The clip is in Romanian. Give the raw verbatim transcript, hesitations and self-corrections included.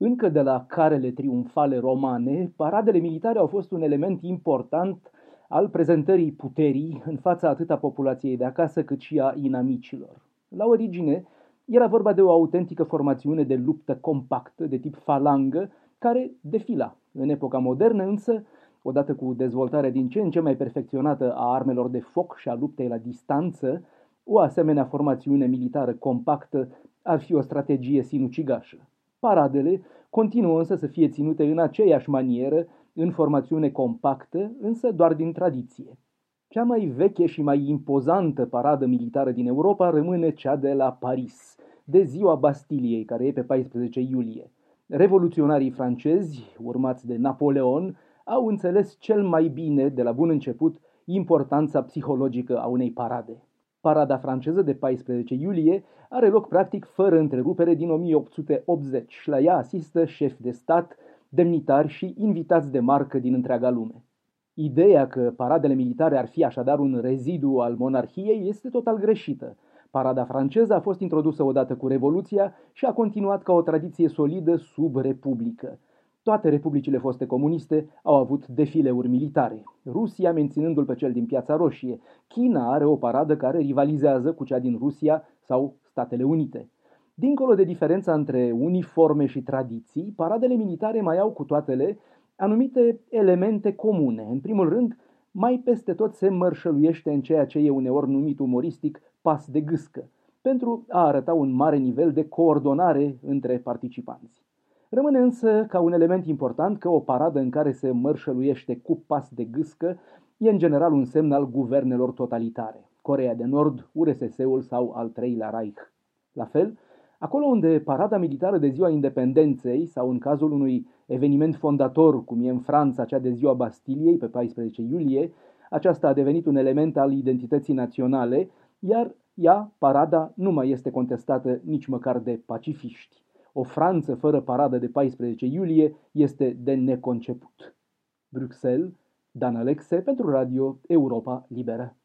Încă de la carele triumfale romane, paradele militare au fost un element important al prezentării puterii în fața atât a populației de acasă cât și a inamicilor. La origine, era vorba de o autentică formațiune de luptă compactă, de tip falangă, care defila. În epoca modernă însă, odată cu dezvoltarea din ce în ce mai perfecționată a armelor de foc și a luptei la distanță, o asemenea formațiune militară compactă ar fi o strategie sinucigașă. Paradele continuă însă să fie ținute în aceeași manieră, în formațiune compactă, însă doar din tradiție. Cea mai veche și mai impozantă paradă militară din Europa rămâne cea de la Paris, de ziua Bastiliei, care e pe paisprezece iulie. Revoluționarii francezi, urmați de Napoleon, au înțeles cel mai bine, de la bun început, importanța psihologică a unei parade. Parada franceză de paisprezece iulie are loc practic fără întrerupere din o mie opt sute optzeci. La ea asistă șefi de stat, demnitari și invitați de marcă din întreaga lume. Ideea că paradele militare ar fi așadar un rezidu al monarhiei este total greșită. Parada franceză a fost introdusă odată cu Revoluția și a continuat ca o tradiție solidă sub Republică. Toate republicile foste comuniste au avut defileuri militare, Rusia menținându-l pe cel din Piața Roșie. China are o paradă care rivalizează cu cea din Rusia sau Statele Unite. Dincolo de diferența între uniforme și tradiții, paradele militare mai au cu toatele anumite elemente comune. În primul rând, mai peste tot se mărșăluiește în ceea ce e uneori numit umoristic pas de gâscă, pentru a arăta un mare nivel de coordonare între participanți. Rămâne însă ca un element important că o paradă în care se mărșăluiește cu pas de gâscă e în general un semn al guvernelor totalitare, Coreea de Nord, U R S S-ul sau al treilea Reich. La fel, acolo unde parada militară de ziua independenței sau în cazul unui eveniment fondator, cum e în Franța cea de ziua Bastiliei pe paisprezece iulie, aceasta a devenit un element al identității naționale, iar ea, parada, nu mai este contestată nici măcar de pacifiști. O Franță fără paradă de paisprezece iulie este de neconceput. Bruxelles, Dan Alexe pentru Radio Europa Liberă.